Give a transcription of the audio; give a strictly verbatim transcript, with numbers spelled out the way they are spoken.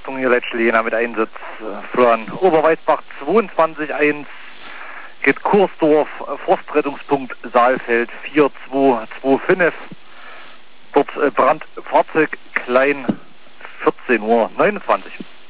Achtung, hier Leitschlehner mit Einsatz äh, von Oberweisbach zweiundzwanzig eins geht Kursdorf, äh, Forstrettungspunkt Saalfeld vier zwei zwei fünf. Dort äh, Brandfahrzeug klein vierzehn Uhr neunundzwanzig.